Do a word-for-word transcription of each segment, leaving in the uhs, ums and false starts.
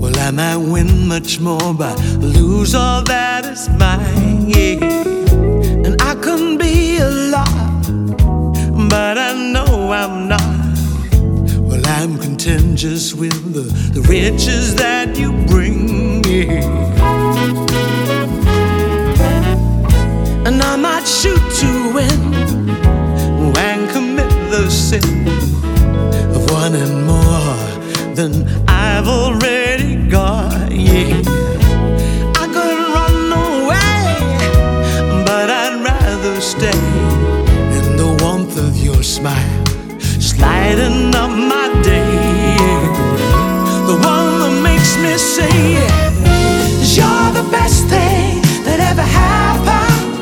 Well, I might win much more, but lose all that is mine, yeah. And I can be a lot, but I know I'm not. Well, I'm content just with the, the riches that you bring, yeah. And I might shoot to win and commit the sin of wanting more than I've already got, yeah. I could run away, but I'd rather stay in the warmth of your smile, just lighting up my day, yeah. The one that makes me say, you're the best thing that ever happened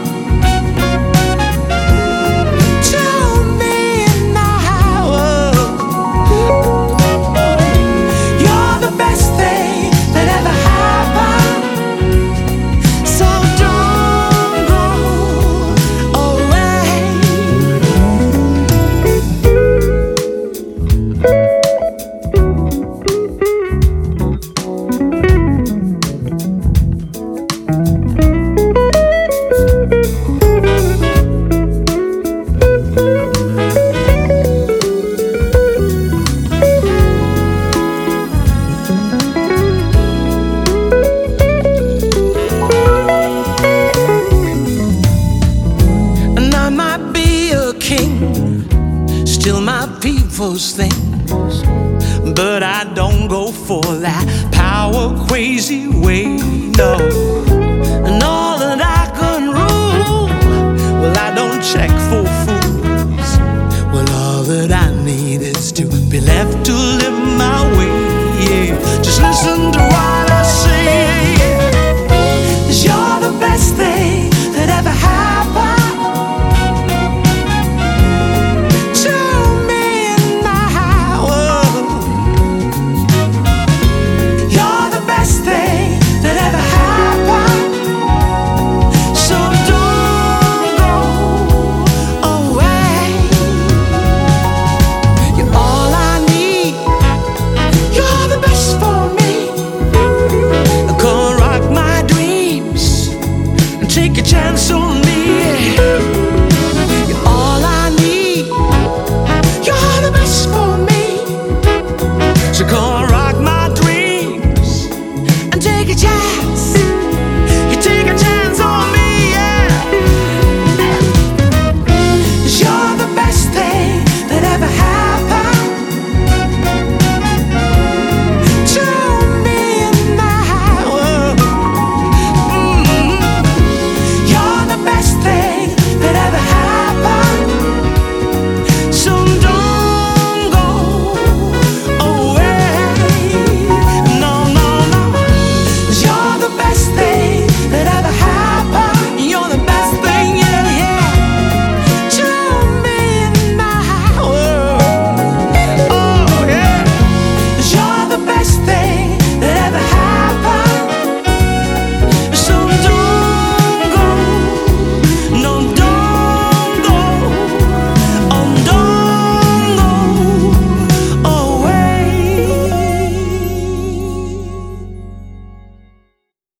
still my people's things, but I don't go for that power crazy way, no. And all that I can rule, well, I don't check for fools. Well, all that I need is to be left to live my way, yeah. Just listen to